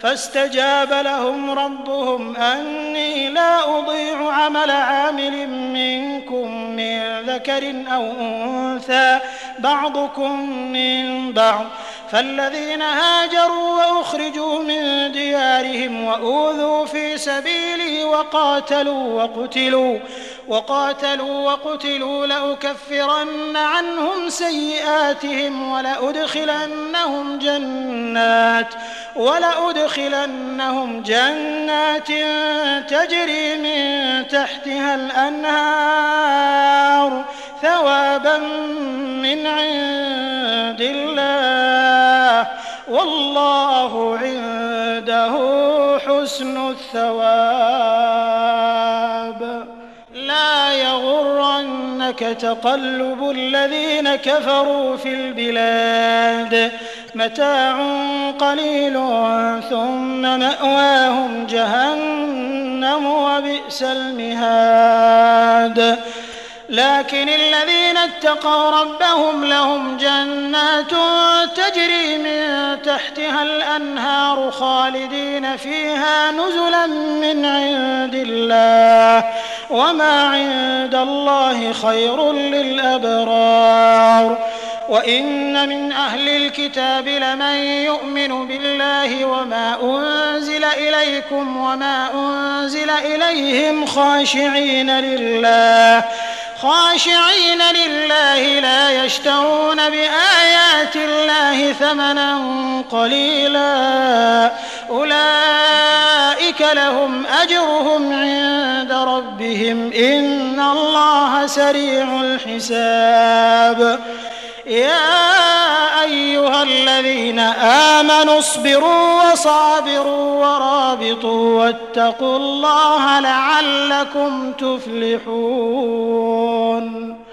فاستجاب لهم ربهم أني لا أضيع عمل عامل منكم من ذكر أو أنثى بعضكم من بعض فالذين هاجروا وأخرجوا من ديارهم وأوذوا في سبيلي وقاتلوا وقتلوا لأكفرن عنهم سيئاتهم ولأدخلنهم جنات تجري من تحتها الأنهار ثوابا من عند الله والله عنده حسن الثواب. لا يغرنك تقلب الذين كفروا في البلاد متاع قليل ثم مأواهم جهنم وبئس المهاد. لكن الذين اتقوا ربهم لهم جنات تجري من تحتها الأنهار خالدين فيها نزلا من عند الله وما عند الله خير للأبرار. وإن من أهل الكتاب لمن يؤمن بالله وما أنزل إليكم وما أنزل إليهم خاشعين لله لا يشترون بآيات الله ثمنا قليلا أولئك لهم أجرهم عند ربهم إن الله سريع الحساب. يا أيها الذين آمنوا اصبروا وصابروا ورابطوا واتقوا الله لعلكم تفلحون.